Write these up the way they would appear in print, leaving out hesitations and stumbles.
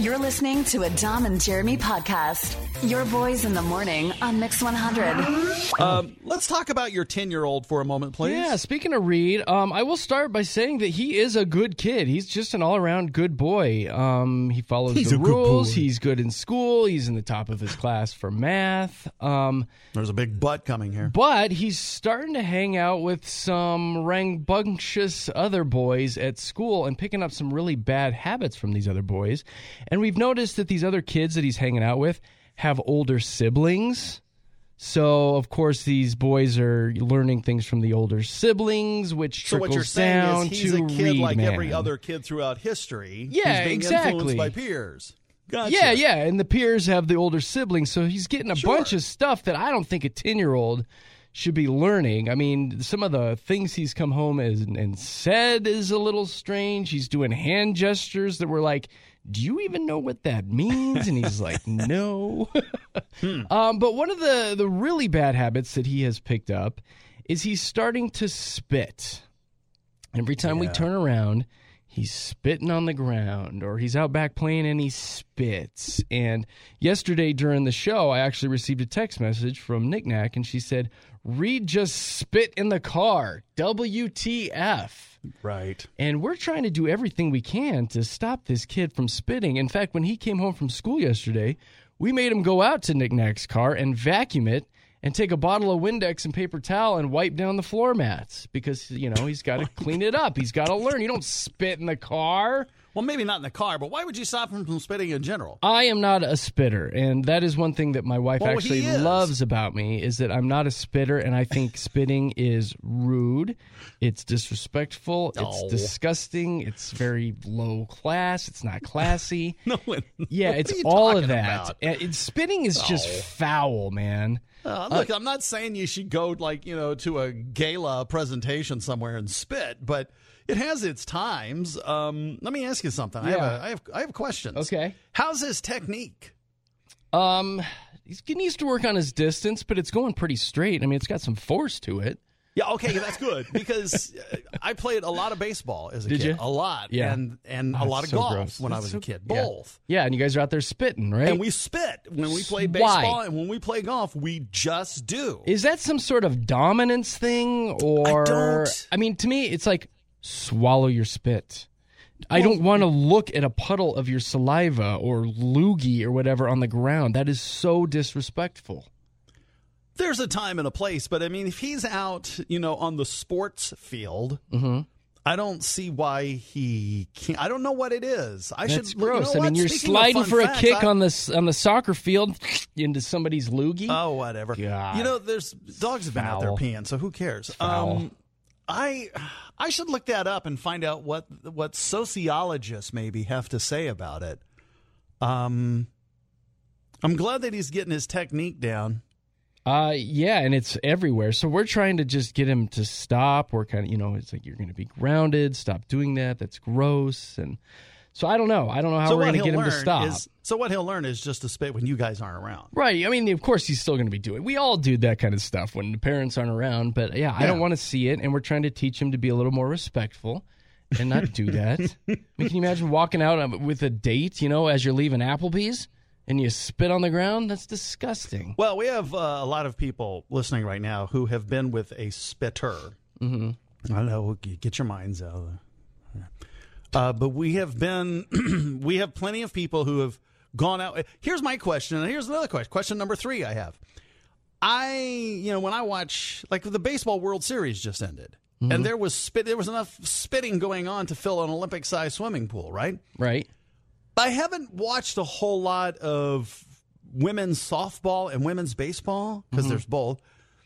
You're listening to a Dom and Jeremy podcast. Your boys in the morning on Mix 100. Let's talk about your 10-year-old for a moment, please. Yeah, speaking of Reed, I will start by saying that he is a good kid. He's just an all-around good boy. He follows the rules. He's good in school. He's in the top of his class for math. There's a big butt coming here. But he's starting to hang out with some rambunctious other boys at school and picking up some really bad habits from these other boys. And we've noticed that these other kids that he's hanging out with have older siblings. So, of course, these boys are learning things from the older siblings, which so trickles what you're saying down is he's to a kid Reed, like man. every other kid throughout history. Yeah, who's being exactly. influenced by peers. Gotcha. Yeah, and the peers have the older siblings, so he's getting a bunch of stuff that I don't think a 10-year-old should be learning. I mean, some of the things he's come home and said is a little strange. He's doing hand gestures that were like, do you even know what that means? And he's like, no. But one of the really bad habits that he has picked up is he's starting to spit. Every time we turn around, he's spitting on the ground, or he's out back playing and he spits. And yesterday during the show, I actually received a text message from Knick Knack, and she said, Reed just spit in the car. WTF. Right. And we're trying to do everything we can to stop this kid from spitting. In fact, when he came home from school yesterday, we made him go out to Knick Knack's car and vacuum it and take a bottle of Windex and paper towel and wipe down the floor mats because, you know, he's got to clean it up. He's got to learn. You don't spit in the car. Well, maybe not in the car, but why would you stop him from spitting in general? I am not a spitter, and that is one thing that my wife actually loves about me is that I'm not a spitter, and I think spitting is rude. It's disrespectful. It's disgusting. It's very low class. It's not classy. Yeah, it's all of that. Spitting is just foul, man. Look, I'm not saying you should go to a gala presentation somewhere and spit, but it has its times. Let me ask you something. I have questions. Okay. How's his technique? He needs to work on his distance, but it's going pretty straight. I mean, it's got some force to it. Yeah, okay, that's good because I played a lot of baseball as a kid. Did you? A lot. Yeah. And a lot of golf when I was a kid. Both. Yeah, and you guys are out there spitting, right? And we spit when we play baseball, and when we play golf, we just do. Is that some sort of dominance thing? Or I don't. I mean, to me, it's like swallow your spit. I don't want to look at a puddle of your saliva or loogie or whatever on the ground. That is so disrespectful. There's a time and a place, but I mean, if he's out, on the sports field, I don't see why he can't. I don't know what it is. That's gross. I mean, you're sliding for a kick on the soccer field into somebody's loogie. Oh, whatever. God. There's dogs have been out there peeing, so who cares? I should look that up and find out what sociologists maybe have to say about it. I'm glad that he's getting his technique down. Yeah, and it's everywhere. So we're trying to just get him to stop. We're kind of, it's like, you're going to be grounded. Stop doing that. That's gross. And so I don't know. I don't know how we're going to get him to stop. So what he'll learn is just to spit when you guys aren't around. Right. I mean, of course, he's still going to be doing it. We all do that kind of stuff when the parents aren't around. But, yeah, I don't want to see it. And we're trying to teach him to be a little more respectful and not do that. I mean, can you imagine walking out with a date, as you're leaving Applebee's? And you spit on the ground? That's disgusting. Well, we have a lot of people listening right now who have been with a spitter. Mm-hmm. I know, get your minds out. But we have we have plenty of people who have gone out. Here's my question, and here's another question. Question number 3 I have. When I watch, like the Baseball World Series just ended, and there was enough spitting going on to fill an Olympic-sized swimming pool, right? Right. I haven't watched a whole lot of women's softball and women's baseball because there's both.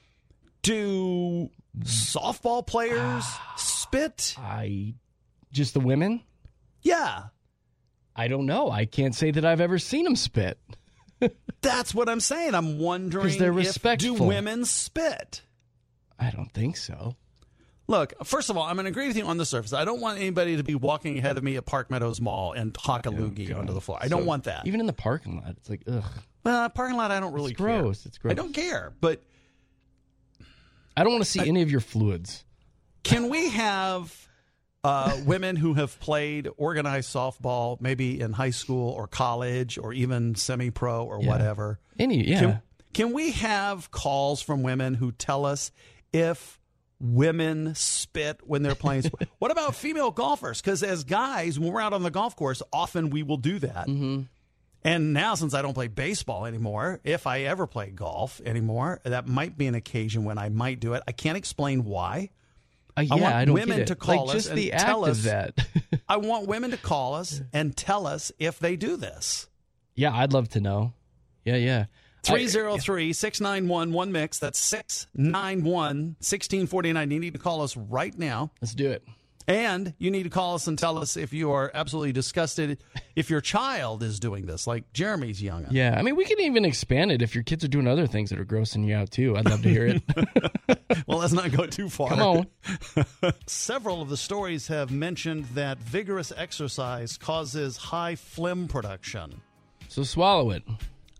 Do softball players spit? Just the women? Yeah. I don't know. I can't say that I've ever seen them spit. That's what I'm saying. I'm wondering they're respectful. Do women spit? I don't think so. Look, first of all, I'm going to agree with you on the surface. I don't want anybody to be walking ahead of me at Park Meadows Mall and hawk a loogie onto the floor. I don't want that. Even in the parking lot, it's like, ugh. Well, parking lot, I don't really care. It's gross. I don't care, but I don't want to see any of your fluids. Can we have women who have played organized softball, maybe in high school or college or even semi-pro or whatever. Can we have calls from women who tell us if women spit when they're playing sports? What about female golfers? Because as guys, when we're out on the golf course, often we will do that. Mm-hmm. And now, since I don't play baseball anymore, if I ever play golf anymore, that might be an occasion when I might do it. I can't explain why. I don't women get it. to call like, us just and the tell act us of that. I want women to call us and tell us if they do this. Yeah, I'd love to know. Yeah. 303-691-1MIX. That's 691-1649. You need to call us right now. Let's do it. And you need to call us and tell us if you are absolutely disgusted if your child is doing this, like Jeremy's young. Yeah, I mean, we can even expand it if your kids are doing other things that are grossing you out, too. I'd love to hear it. Well, let's not go too far. Come on. Several of the stories have mentioned that vigorous exercise causes high phlegm production. So swallow it.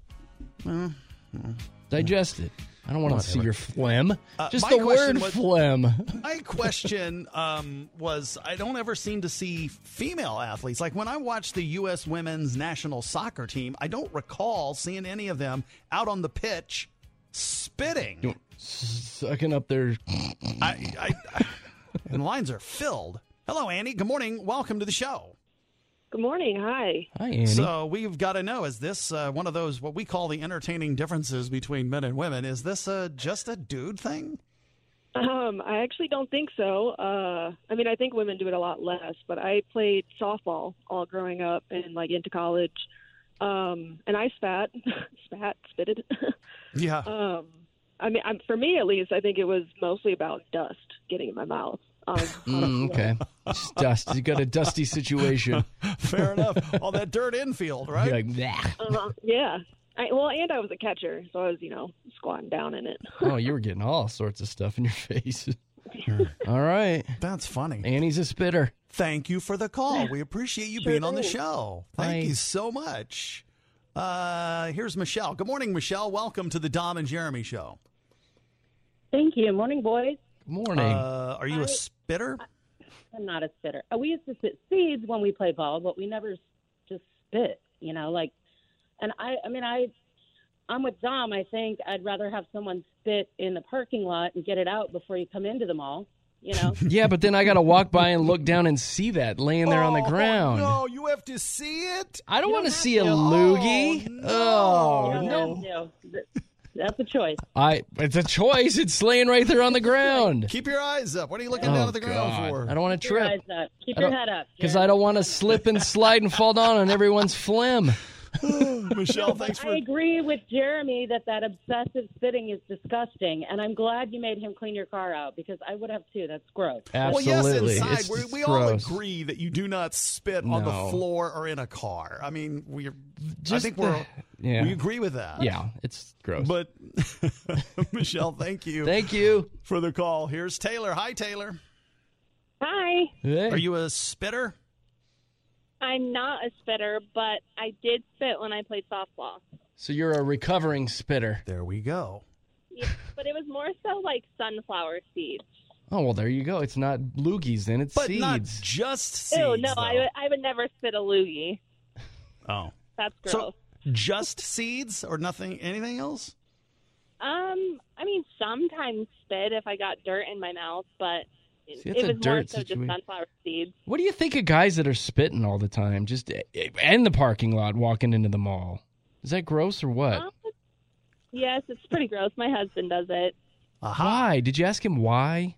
Digest it. I don't want to see your phlegm. Just the word phlegm. My question was, I don't ever seem to see female athletes. Like when I watch the U.S. women's national soccer team, I don't recall seeing any of them out on the pitch spitting. Sucking up their... And the lines are filled. Hello, Annie. Good morning. Welcome to the show. Good morning. Hi. Hi, Annie. So we've got to know, is this one of those, what we call the entertaining differences between men and women? Is this just a dude thing? I actually don't think so. I mean, I think women do it a lot less, but I played softball all growing up and like into college. And I spitted. Yeah. I mean, for me at least, I think it was mostly about dust getting in my mouth. Okay. It's dust. You got a dusty situation. Fair enough. All that dirt infield, right? You're like, nah. Yeah. And I was a catcher, so I was, squatting down in it. Oh, you were getting all sorts of stuff in your face. All right. That's funny. Annie's a spitter. Thank you for the call. We appreciate you being on the show. Thank Bye. you so much. Here's Michelle. Good morning, Michelle. Welcome to the Dom and Jeremy Show. Thank you. Morning, boys. Morning. Are you a spitter? I'm not a spitter. We used to spit seeds when we played ball, but we never just spit, and I'm with Dom. I think I'd rather have someone spit in the parking lot and get it out before you come into the mall, Yeah, but then I got to walk by and look down and see that laying there on the ground. No, you have to see it? I don't want to see a loogie. No. That's a choice. It's a choice. It's laying right there on the ground. Keep your eyes up. What are you looking down at the ground for? I don't want to Keep your trip. eyes up. Keep your head up. Because I don't want to slip and slide and fall down on everyone's phlegm. Michelle, thanks for... I agree with Jeremy that obsessive spitting is disgusting, and I'm glad you made him clean your car out because I would have too. That's gross. Absolutely. Well, yes, inside. It's we all gross. agree that you do not spit on the floor or in a car. I mean, we agree with that. Yeah, it's gross. But, Michelle, thank you. Thank you for the call. Here's Taylor. Hi, Taylor. Hi. Hey. Are you a spitter? I'm not a spitter, but I did spit when I played softball. So you're a recovering spitter. There we go. Yeah, but it was more so like sunflower seeds. Oh, well, there you go. It's not loogies then. It's but seeds. Not just seeds. Ew, no, I would never spit a loogie. Oh. That's gross. So just seeds or nothing, anything else? I mean, sometimes spit if I got dirt in my mouth, but... See, it was more so situation. just sunflower seeds. What do you think of guys that are spitting all the time, just in the parking lot, walking into the mall? Is that gross or what? Yes, it's pretty gross. My husband does it. Aha. Why? Did you ask him why?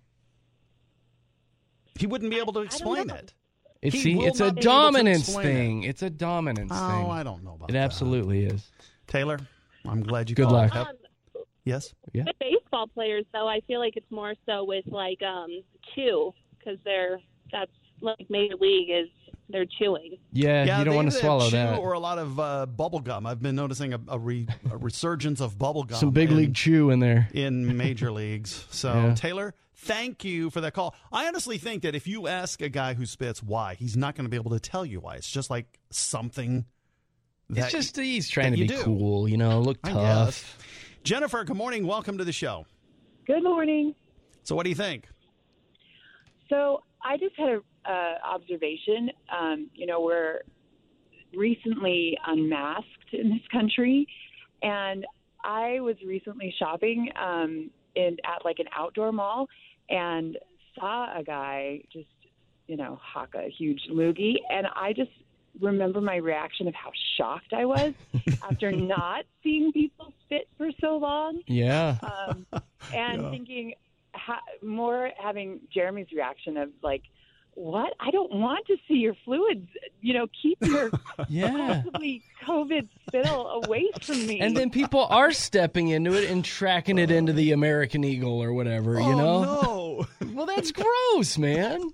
He wouldn't be able to explain it. It's a dominance thing. It's a dominance thing. Oh, I don't know about that. It absolutely is. Taylor, I'm glad you Good called. luck. Yes? Yeah. The baseball players, though, I feel like it's more so with, like, chew, because that's, like, Major League is, they're chewing. Yeah, you don't want to swallow chew that. Or a lot of bubble gum. I've been noticing a resurgence of bubble gum. Some big league chew in there. In major leagues. So, Yeah. Taylor, thank you for that call. I honestly think that if you ask a guy who spits why, he's not going to be able to tell you why. It's just like something that It's just he's trying to be do. cool, look I tough. guess. Jennifer, good morning. Welcome to the show. Good morning. So what do you think? So I just had a observation. We're recently unmasked in this country, and I was recently shopping at like an outdoor mall and saw a guy just, hawk a huge loogie, and I just remember my reaction of how shocked I was after not seeing people spit for so long. Yeah. Thinking having Jeremy's reaction of like, what? I don't want to see your fluids. Keep your possibly COVID spittle away from me. And then people are stepping into it and tracking it into the American Eagle or whatever, No. Well, that's gross, man.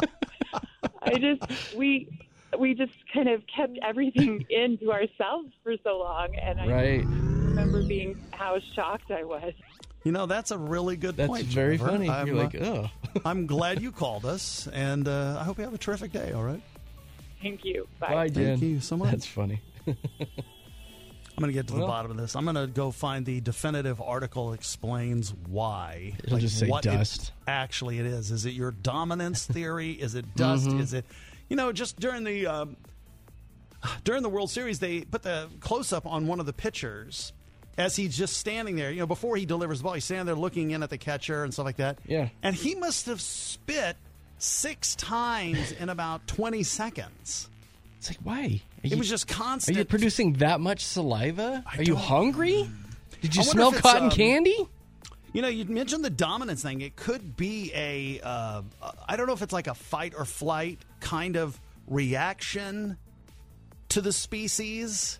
We just kind of kept everything into ourselves for so long, and I remember how shocked I was. That's a really good point. That's very Jennifer. funny. You're like, oh. I'm glad you called us, and I hope you have a terrific day, all right? Thank you. Bye. Bye, Jen. Thank you so much. That's funny. I'm going to get to the bottom of this. I'm going to go find the definitive article explains why. It'll just say what dust. It is. Is it your dominance theory? Is it dust? Is it, just during the World Series, they put the close-up on one of the pitchers as he's just standing there. Before he delivers the ball, he's standing there looking in at the catcher and stuff like that. Yeah. And he must have spit 6 times in about 20 seconds. It's like, why? It was just constant. Are you producing that much saliva? Are you hungry? Did you I wonder smell if it's, cotton candy? You mentioned the dominance thing. It could be I don't know if it's like a fight or flight kind of reaction to the species.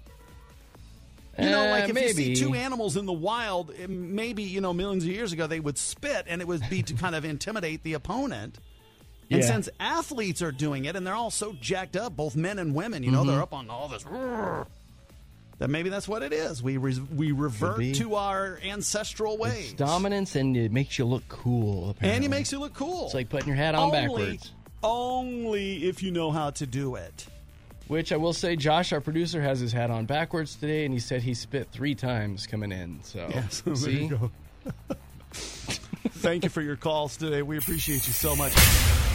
Like if maybe. you see 2 animals in the wild, maybe, millions of years ago, they would spit, and it would be to kind of intimidate the opponent. And since athletes are doing it, and they're all so jacked up, both men and women, they're up on all this, that maybe that's what it is. We revert to our ancestral ways. It's dominance, and it makes you look cool, apparently. And it makes you look cool. It's like putting your hat on backwards. Only if you know how to do it. Which I will say, Josh, our producer, has his hat on backwards today, and he said he spit 3 times coming in. So, yes, see? There you go. Thank you for your calls today. We appreciate you so much.